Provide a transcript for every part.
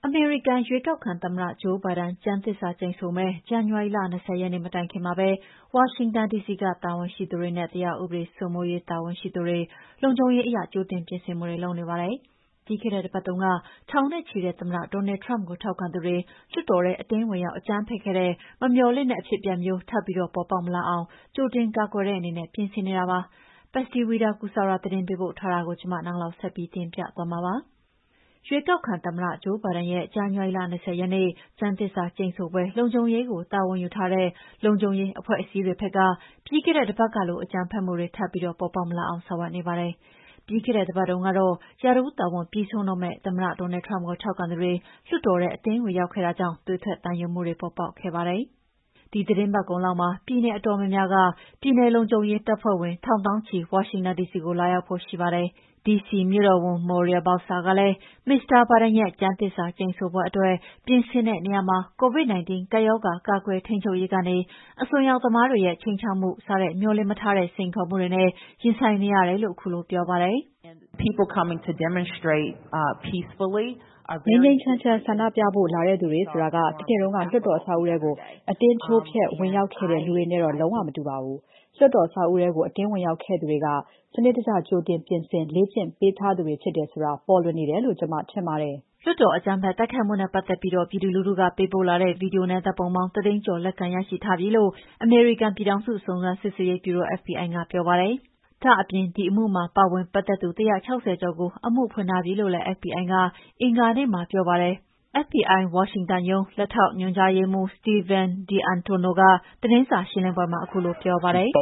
အမေရိကန်ရွေးကောက်ခံသမ္မတဂျိုးဘိုင်ဒန်ကျမ်းသစ္စာကျိန်ဆိုမယ့်ဇန်နဝါရီလ20ရက်နေ့မတိုင်ခင်မှာပဲဝါရှင်တန်ဒီစီကတာဝန်ရှိသူတွေနဲ့တရားဥပဒေစိုးမိုးရေးတာဝန်ရှိသူတွေလုံခြုံရေးအရာကြိုတင်ပြင်ဆင်မှုတွေလုပ်နေပါတယ်။ပြီးခဲ့တဲ့တစ်ပတ်တုန်းကထောင်နဲ့ချီတဲ့သမ္မတဒေါ်နယ်ထရမ့်ကိုထောက်ခံသူတွေလွှတ်တော်ထဲအတင်းဝင်ရောက်အကြမ်းဖက်ခဲ့တဲ့မမျှော်လင့်တဲ့အဖြစ်အပျက်မျိုးထပ်ပြီးပေါ်ပေါက်မလာအောင်ကြိုတင်ကာကွယ်တဲ့အနေနဲ့ပြင်ဆင်နေတာပါ။ပတ်စီဝီဒါကူဆာရာသတင်းပေးပို့ထားတာကိုကျွန်မနောက်လောက်ဆက်ပြီးတင်ပြသွားမှာပါ။ရွေးကောက်ခံသမ္မတဂျိုးဘိုင်ဒန်ရဲ့ဇန်နဝါရီလ20ရက်နေ့ကျမ်းသစ္စာကျိန်ဆိုပွဲလုံခြုံရေးကိုတာဝန်ယူထားတဲ့လုံခြုံရေးအဖွဲ့အစည်းတွေဘက်ကပြီးခဲ့တဲ့တစ်ပတ်ကလိုအကြမ်းဖက်မှုတွေထပ်ပြီးပေါ်ပေါက်မလာအောင်ဆောင်ရွက်နေပါတယ်။ပြီးခဲ့တဲ့တစ်ပတ်တုန်းကတော့ရာထူးတာဝန်ပြီးဆုံးတော့မဲ့သမ္မတဒေါ်နယ်ထရမ့်ကိုထောက်ခံသူတွေလွှတ်တော်ထဲအတင်းဝင်ရောက်ခဲ့တာကြောင့်သွေးထွက်သံယိုမှုတွေပေါ်ပေါက်ခဲ့ပါတယ်။ဒီသတင်းပတ်ကုန်လောက်မှာပြည်내အတော်များများကပြည်내လုံခြုံရေးတပ်ဖွဲ့ဝင်ထောင်သောင်းချီဝါရှင်တန်ဒီစီကိုလာရောက်ဖို့ရှိပါတယ်။ဒီစီမြို့တော်ဝန်မော်ရီယာဘောက်ဆာကလည်းမစ္စတာဘိုင်ဒန်ရဲ့ကျမ်းသစ္စာကျိန်ဆိုပွဲအတွက်ပြင်ဆင်တဲ့နေရာမှာ COVID-19 ကပ်ရောဂါကာကွယ်ထိန်းချုပ်ရေးကနေအစွန်းရောက်သမားတွေရဲ့ခြိမ်းခြောက်မှုစတဲ့မျှော်လင့်မထားတဲ့စိန်ခေါ်မှုတွေနဲ့ရင်ဆိုင်နေရတယ်လို့ခုလိုပြောပါတယ်။ People coming to demonstrate peacefully ငြိမ်းငြိမ်းချမ်းချမ်းဆန္ဒပြဖို့လာတဲ့သူတွေဆိုတာကတကယ်တော့လွှတ်တော်အဆောက်အဦတွေကိုအတင်းချိုးဖျက်ဝင်ရောက်ခဲ့တဲ့လူတွေနဲ့တော့လုံးဝမတူပါဘူး။လွှတ်တော်အဆောက်အဦတွေကိုအတင်းဝင်ရောက်ခဲ့သူတွေကစနစ်တကျကြိုတင်ပြင်ဆင်လေ့ကျင့်ပေးထားသူတွေဖြစ်တယ်ဆိုတာပေါ်လွင်နေတယ်လို့ကျွန်မထင်ပါတယ်။လွှတ်တော်အကြမ်းဖက်တိုက်ခိုက်မှုနဲ့ပတ်သက်ပြီးပြည်သူလူထုကပေးပို့လာတဲ့ဗီဒီယိုနဲ့ဓာတ်ပုံပေါင်း3သိန်းကျော်လက်ခံရရှိထားပြီလို့အမေရိကန်ပြည်ထောင်စုစုံစမ်းစစ်ဆေးရေးဗျူရို FBI ကပြောပါတယ်။ဒါ့အပြင်ဒီအမှုမှာပါဝင်ပတ်သက်သူ160ကျော်ကိုအမှုဖွင့်ထားပြီလို့လည်း FBI ကအင်္ဂါနေ့မှာပြောပါတယ်။ FBI ဝါရှင်တန်ရုံးလက်ထောက်ညွှန်ကြားရေးမှူး Steven D'Antuono ကသတင်းစာရှင်းလင်းပွဲမှာခုလိုပြောပါတယ်။ "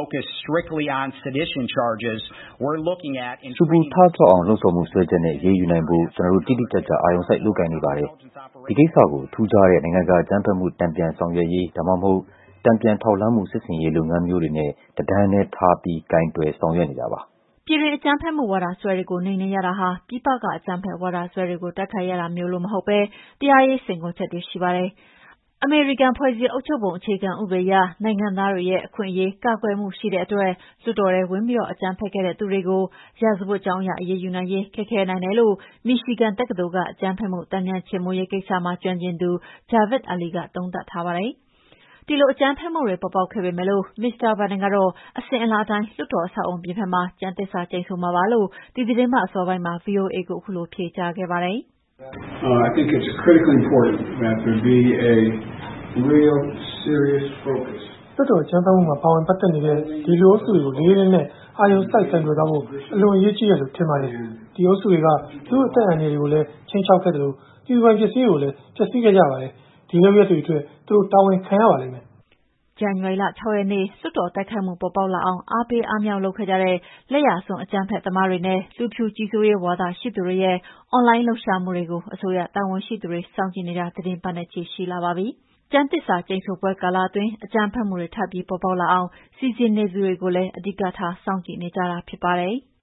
ဆူပူထကြွအောင်လှုံ့ဆော်မှုစွဲချက်နဲ့အရေးယူနိုင်ဖို့ကျနော်တို့တိတိကျကျအာရုံစိုက်လုပ်ကိုင်နေပါတယ်။ဒီကိစ္စကိုထူးခြားတဲ့နိုင်ငံတကာအကြမ်းဖက်မှုတန်ပြန်ဆောင်ရွက်ရေးဒါမှမဟုတ်တန်ပြန်ထောက်လှမ်းမှုစစ်ဆင်ရေးလုပ်ငန်းမျိုးတွေနဲ့တတန်းထဲထားပြီးကိုင်တွယ်ဆောင်ရွက်နေတာပါ။ "ပြည်တွင်းအကြမ်းဖက်မှုဝါဒစွဲတွေကိုနှိမ်နင်းရတာဟာပြည်ပကအကြမ်းဖက်ဝါဒစွဲတွေကိုတိုက်ခိုက်ရတာမျိုးလိုမဟုတ်ပဲတရားရေးစိန်ခေါ်ချက်တွေရှိပါတယ်။အမေရိကန်ဖွဲ့စည်းအုပ်ချုပ်ပုံအခြေခံဥပဒေအရနိုင်ငံသားတွေရဲ့အခွင့်အရေးကာကွယ်မှုရှိတဲ့အတွက်လွှတ်တော်ထဲဝင်ပြီးအကြမ်းဖက်ခဲ့တဲ့သူတွေကိုရာဇဝတ်ကြောင်းအရအရေးယူနိုင်ရေးခက်ခဲနိုင်တယ်လို့မီရှီဂန်တက္ကသိုလ်ကအကြမ်းဖက်မှုတန်ပြန်ချေမှုန်းရေးကိစ္စမှာကျွမ်းကျင်သူ Javed Ali ကသုံးသပ်ထားပါတယ်။ဒီလိုအကြမ်းဖက်မှုတွေပေါ်ပေါက်ခဲ့ပေမယ့်မစ္စတာဘိုင်ဒန်ကတော့အစဉ်အလာအတိုင်းလွှတ်တော်အဆောက်အအုံပြင်ဘက်မှာကျမ်းသစ္စာကျိန်ဆိုမှာပါလို့ဒီသတင်းပတ်အစောပိုင်းမှာ VOA ကိုခုလိုဖြေကြားခဲ့ပါတယ် I think it's critically important that there be a real serious focus လွှတ်တော်အကြမ်းဖက်မှုမှာပါဝင်ပတ်သက်နေတဲ့ဒီလိုအုပ်စုတွေကိုလေးလေးနဲ့အာရုံစိုက်ကိုင်တွယ်သွားဖို့အလွန်အရေးကြီးတယ်လို့ထင်ပါတယ်။ဒီအုပ်စုတွေကသူ့အသက်အန္တရာယ်တွေကိုလည်းချိန်ချောက်ခဲ့တယ်လို့ပြည်သူပိုင်ပစ္စည်းတွေကိုလည်းဖျက်ဆီးခဲ့ကြပါတယ်။ဒီလုပ်ရက်တွေအတွက်သူတို့တာဝန်ခံရပါလိမ့်မယ်။ဇန်နဝါရီလ6ရက်နေ့လွှတ်တော်တိုက်ခိုက်မှုပေါ်ပေါက်လာအောင်အားပေးအားမြှောက်လုပ်ခဲ့ကြတဲ့လက်ယာစွန်းအကြမ်းဖက်သမားတွေနဲ့လူဖြူကြီးစိုးရေးဝါဒရှိသူတွေရဲ့အွန်လိုင်းလှုပ်ရှားမှုတွေကိုအစိုးရတာဝန်ရှိသူတွေစောင့်ကြည့်နေတာသီတင်းပတ်နဲ့ချီရှိလာပါပြီ။ကျမ်းသစ္စာကျိန်ဆိုပွဲကာလအတွင်းအကြမ်းဖက်မှုတွေထပ်ပြီးပေါ်ပေါက်လာအောင်စီစဉ်နေသူတွေကိုလည်းအဓိကထားစောင့်ကြည့်နေကြတာဖြစ်ပါတယ်။